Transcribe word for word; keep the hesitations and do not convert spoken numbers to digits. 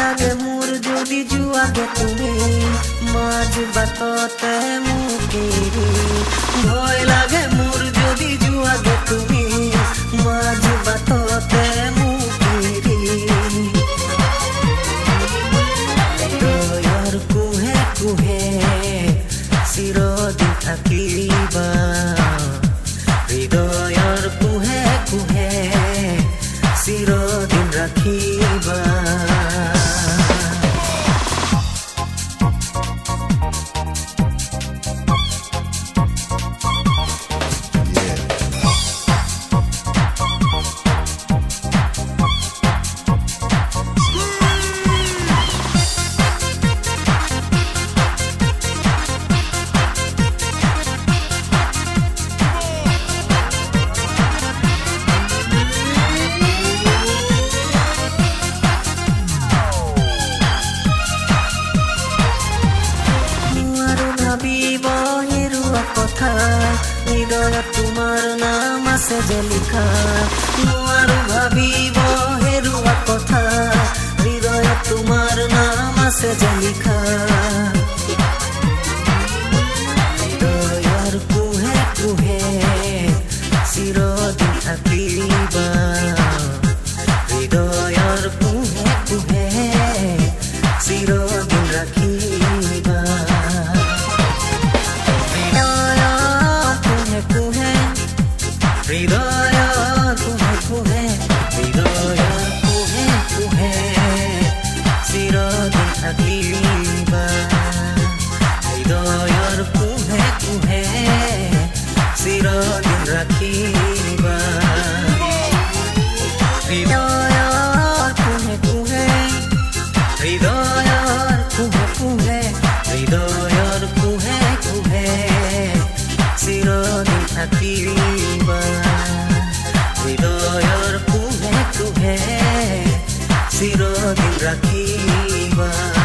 লাগে মোৰ যদি যোৱাগে তুমি মাঝ বাটতে মোক এৰি ভয় লাগে মোৰ যদি যোৱাগে তুমি মাঝ বাটতে মোক এৰি হৃদয়ৰ কুহে কুহে চিৰদিন থাকিবা হৃদয়ৰ কুহে কুহে চিৰদিন ৰাখিবা হৃদয়ত তোমাৰ নাম আছে যে লিখা নোৱাৰো ভাবিব হেৰুৱা কথা হৃদয়ত তোমাৰ নাম আছে যে লিখা হৃদয়ৰ কুহে কুহে চিৰদিন থাকিবা হৃদয়ৰ কুহে কুহে চিৰদিন ৰাখিবা হৃদয়ৰ কুহে কুহে হৃদয়ৰ কুহে কুহে চিৰদিন থাকিবা হৃদয়ৰ কুহে কুহে চিৰদিন ৰাখিবা হৃদয়ৰ কুহে কুহে হৃদয়ৰ কুহে কুহে হৃদয়ৰ কুহে কুহে চিৰদিন থাকিবা হৃদয়ৰ কুহে কুহে চিৰদিন ৰাখিবা